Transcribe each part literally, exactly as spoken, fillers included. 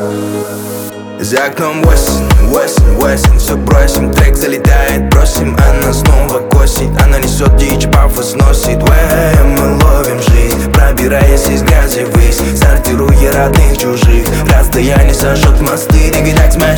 За окном осень, осень, осень. Все бросим, трек залетает, бросим. Она снова косит, она несет дичь, пафос носит. Вэ, мы ловим жизнь, пробираясь из грязи ввысь, сортируя родных, чужих. Расстояние сожжет мосты, двигай так смэш.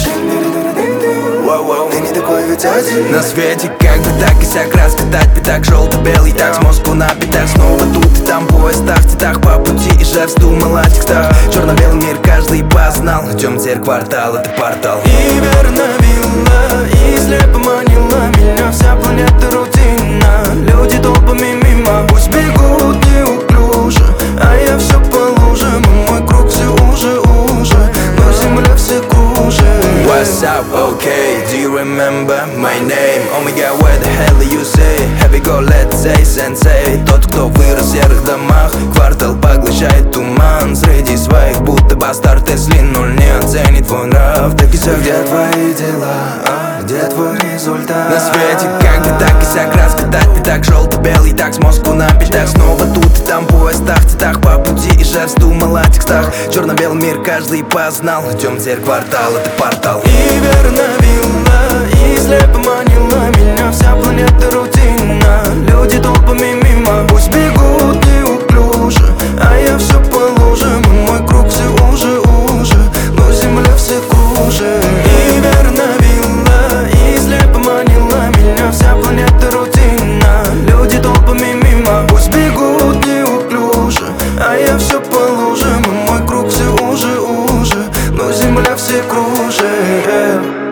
Ты не такой ведь один на свете, как бы так и сяк. Раскатать пятак, желто-белый так, с мозгу на пятак. Снова тут и там, поезда в цветах по пути. И жар вздумала в текстах. Черно-белый мир каждый познал. Идем теперь квартал, это портал. И верно вилла, и слепо манила меня вся планета рутина. Люди толпами мимо, пусть бегут неуклюже, а я все по лужам, и мой круг все уже, уже, но земля все кружит. What's up, okay, do you remember my name? Oh my god, what the hell do you say? Happy go, let's say, sensei. Тот, кто вырос в серых домах, квартал поглощает туман. Среди своих будто бастард Тесли нуль не оценит твой нрав. Так и сяк, где твои дела, а? Где твой результат? На свете как бы так и сяк, раскатать пятак, желто-белый так, с мозгу на пятак. Снова тут и там, поезда в цветах по пути. И жар вздумала в текстах. Черно-белый мир каждый познал. Идем теперь квартал, это портал. И верно вилла, и слепо манила меня вся планета рутина. Люди толпами мимо, пусть бегут неуклюже, а я все по лужам, и мой круг все уже, уже, но земля все кружит. И верно вилла, и слепо манила меня вся планета рутина. Люди толпами мимо, пусть бегут неуклюже, а я все по лужам, и мой круг все уже, уже, но земля все кружит.